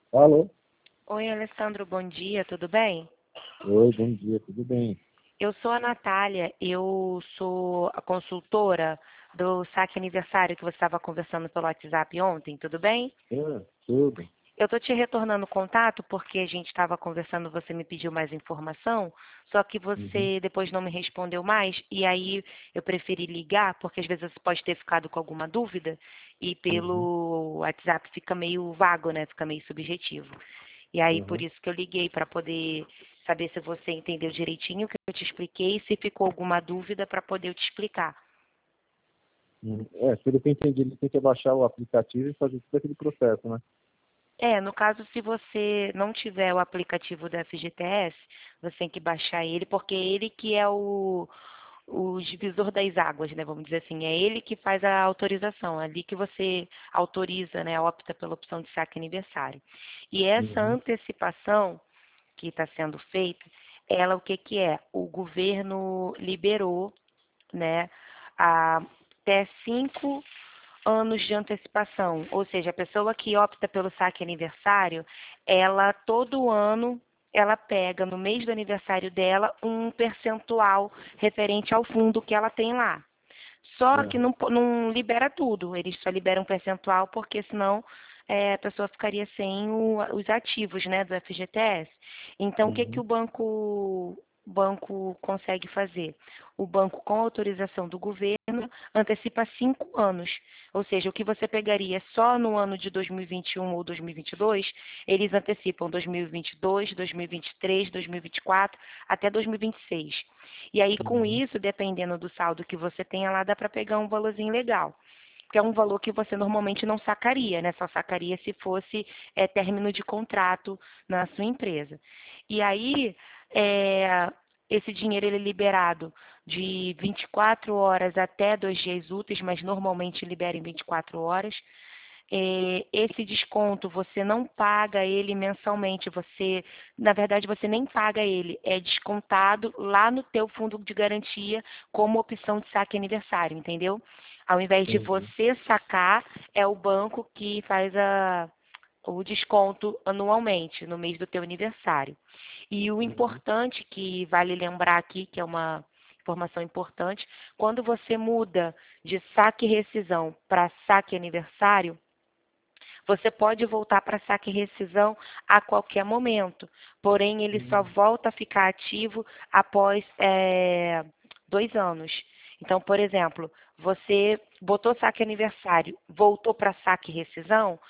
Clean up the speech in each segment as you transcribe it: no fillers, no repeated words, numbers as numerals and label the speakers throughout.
Speaker 1: Alô?
Speaker 2: Oi, Alessandro, bom dia, tudo bem?
Speaker 1: Oi, bom dia, tudo bem?
Speaker 2: Eu sou a Natália, eu sou a consultora do saque aniversário que você estava conversando pelo WhatsApp ontem, tudo bem?
Speaker 1: Tudo.
Speaker 2: Eu estou te retornando o contato porque a gente estava conversando, você me pediu mais informação, só que
Speaker 1: Uhum,
Speaker 2: você depois não me respondeu mais, e aí eu preferi ligar, porque às vezes você pode ter ficado com alguma dúvida, e
Speaker 1: uhum,
Speaker 2: pelo WhatsApp fica meio vago, né? Fica meio subjetivo. E aí, por
Speaker 1: uhum.
Speaker 2: isso que eu liguei para poder saber se você entendeu direitinho o que eu te expliquei e se ficou alguma dúvida para poder eu te explicar.
Speaker 1: Pelo que eu entendi, ele tem que baixar o aplicativo e fazer todo aquele processo, né?
Speaker 2: No caso, se você não tiver o aplicativo da FGTS, você tem que baixar ele, porque é ele que é o divisor das águas, né? Vamos dizer assim, é ele que faz a autorização, é ali que você autoriza, né? Opta pela opção de saque aniversário. E essa
Speaker 1: Uhum,
Speaker 2: antecipação que está sendo feita, ela o que que é? O governo liberou, né, até 5 anos de antecipação, ou seja, a pessoa que opta pelo saque aniversário, ela todo ano ela pega no mês do aniversário dela um percentual referente ao fundo que ela tem lá. Só que
Speaker 1: uhum,
Speaker 2: não libera tudo, eles só liberam um percentual porque senão a pessoa ficaria sem os ativos, né, do FGTS. Então, o que que
Speaker 1: uhum,
Speaker 2: o banco consegue fazer? O banco, com autorização do governo, antecipa 5 anos. Ou seja, o que você pegaria só no ano de 2021 ou 2022, eles antecipam 2022, 2023, 2024 até 2026. E aí, com
Speaker 1: uhum,
Speaker 2: isso, dependendo do saldo que você tenha lá, dá para pegar um valorzinho legal. Que é um valor que você normalmente não sacaria, né? Só sacaria se fosse término de contrato na sua empresa. E aí, é, esse dinheiro ele é liberado de 24 horas até 2 dias úteis, mas normalmente libera em 24 horas. Esse desconto você não paga ele mensalmente, na verdade, você nem paga ele, é descontado lá no teu fundo de garantia como opção de saque aniversário, entendeu? Ao invés de
Speaker 1: uhum,
Speaker 2: você sacar, é o banco que faz o desconto anualmente, no mês do teu aniversário. E o
Speaker 1: uhum,
Speaker 2: importante que vale lembrar aqui, que é uma informação importante, quando você muda de saque e rescisão para saque aniversário, você pode voltar para saque e rescisão a qualquer momento, porém ele só
Speaker 1: uhum,
Speaker 2: volta a ficar ativo após 2 anos. Então, por exemplo, você botou saque aniversário, voltou para saque e rescisão,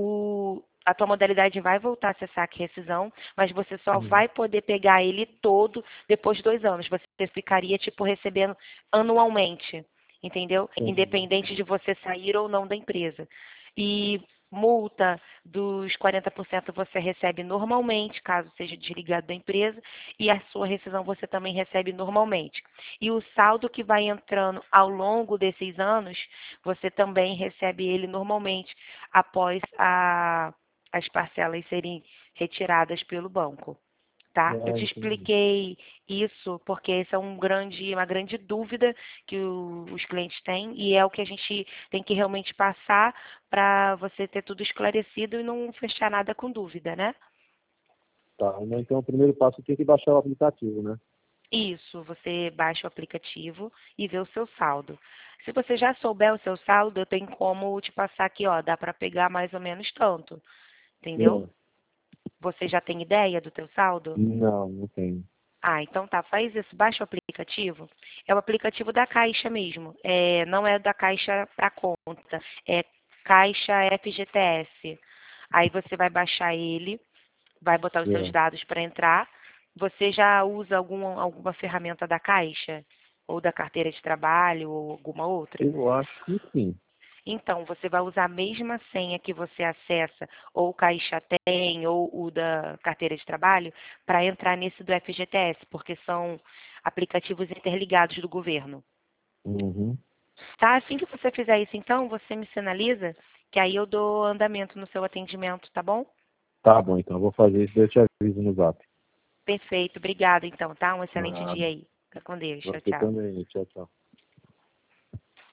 Speaker 2: a tua modalidade vai voltar a ser saque e rescisão, mas você só
Speaker 1: uhum.
Speaker 2: vai poder pegar ele todo depois de 2 anos. Você ficaria, tipo, recebendo anualmente, entendeu?
Speaker 1: Entendi.
Speaker 2: Independente de você sair ou não da empresa. E multa dos 40% você recebe normalmente, caso seja desligado da empresa, e a sua rescisão você também recebe normalmente. E o saldo que vai entrando ao longo desses anos, você também recebe ele normalmente após as parcelas serem retiradas pelo banco. Tá? Eu te
Speaker 1: Entendi.
Speaker 2: expliquei isso porque essa é uma grande dúvida que os clientes têm e é o que a gente tem que realmente passar para você ter tudo esclarecido e não fechar nada com dúvida, né?
Speaker 1: Tá, né? Então o primeiro passo tem que baixar o aplicativo, né?
Speaker 2: Isso, você baixa o aplicativo e vê o seu saldo. Se você já souber o seu saldo, eu tenho como te passar aqui, ó, dá para pegar mais ou menos tanto, entendeu?
Speaker 1: É.
Speaker 2: Você já tem ideia do teu saldo?
Speaker 1: Não, não tem.
Speaker 2: Ah, então tá, faz isso, baixa o aplicativo. É o aplicativo da Caixa mesmo, não é da Caixa para conta, é Caixa FGTS. Aí você vai baixar ele, vai botar os seus
Speaker 1: É.
Speaker 2: dados para entrar. Você já usa alguma ferramenta da Caixa? Ou da carteira de trabalho, ou alguma outra?
Speaker 1: Eu acho que sim.
Speaker 2: Então, você vai usar a mesma senha que você acessa, ou o Caixa tem, ou o da carteira de trabalho, para entrar nesse do FGTS, porque são aplicativos interligados do governo.
Speaker 1: Uhum.
Speaker 2: Tá? Assim que você fizer isso, então, você me sinaliza, que aí eu dou andamento no seu atendimento, tá bom?
Speaker 1: Tá bom, então eu vou fazer isso, daí eu te aviso no Zap.
Speaker 2: Perfeito, obrigada então, tá? Um excelente
Speaker 1: Nada.
Speaker 2: dia aí. Fica com Deus. Tchau,
Speaker 1: Você
Speaker 2: tchau.
Speaker 1: também. Tchau, tchau.